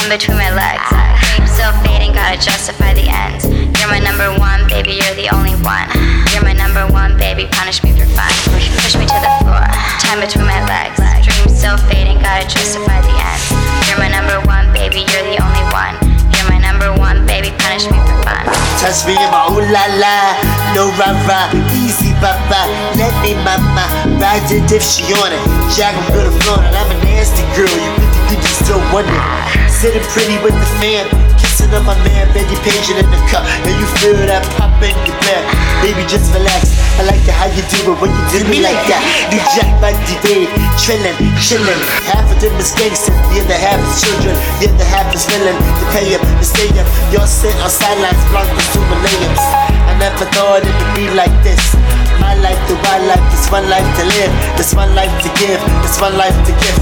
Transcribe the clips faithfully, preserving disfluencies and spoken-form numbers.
time between my legs. Dreams still fading, gotta justify the ends. You're my number one, baby, you're the only one. You're my number one, baby, punish me for fun. Push me to the floor, time between my legs. Dreams still fading, gotta justify the ends. You're my number one, baby, you're the only one. You're my number one, baby, punish me for fun. Touch me in my ooh la la, no rah rah, easy papa, let me mama, ride it if she on it. Jack, I'm gonna flaunt it, I'm a nasty girl, you really, you just don't want it. Sitting pretty with the fam, kissing up my man, Betty Paging in the cup, and you feel that pop in your back. Baby, just relax, I like the how you do it when you do me like that. New Jack like the day, trillin', chillin'. Half of them is gangsters, the other half is children, the other half is villain. To pay up, to stay up, y'all sit on sidelines, blocked with two millenniums. I never thought it would be like this. My life, the wild life, this one life to live, this one life to give, this one life to gift.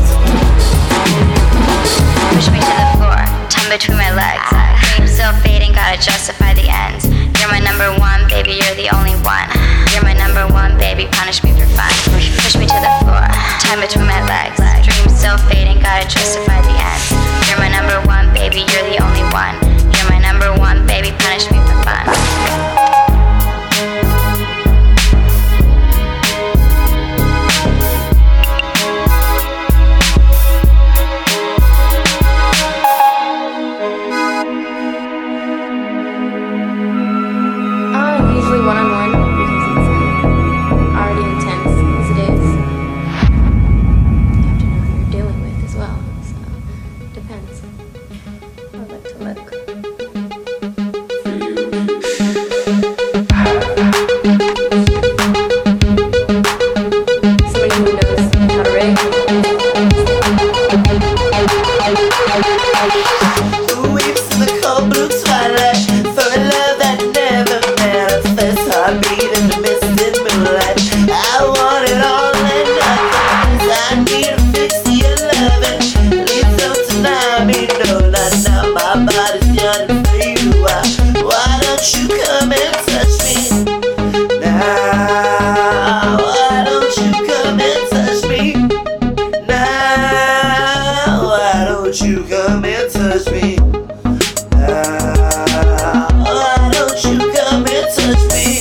Push me to the floor, time between my legs. Dreams still fading, gotta justify the ends. You're my number one, baby, you're the only one. You're my number one, baby, punish me for fun. Push me to the floor, time between my legs. Dreams still fading, gotta justify the ends. You're my number one, baby, you're the only one. You're my number one, baby, punish me for fun. One-on-one because it's uh, already intense as it is. You have to know who you're dealing with as well, so it depends. I like to look. Somebody who knows how to rig. Who waits in the cold blue twilight for a love that never manifests? Heartbeat in the misty moonlight. I want it all and nothing. I need a fix to your loving. Leave so tonight, me know that now my body's yearning for you. Why, why don't you come and touch me now? Why don't you come and touch me now? Why don't you come and touch me now? Why don't you come and touch me?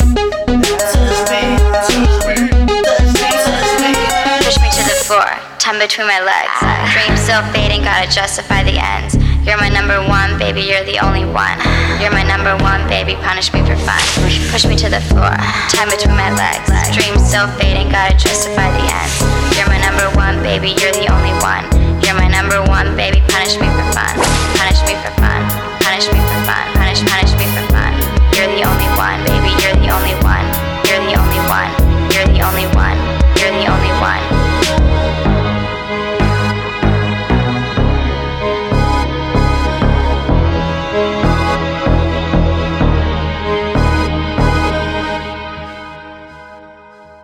Time between my legs. Dreams still fading, gotta justify the ends. You're my number one, baby, you're the only one. You're my number one, baby, punish me for fun. Push me to the floor, time between my legs. Dreams still fading, gotta justify the ends. You're my number one, baby, you're the only one. You're my number one, baby, punish me for fun. Punish me for fun. Punish me for fun.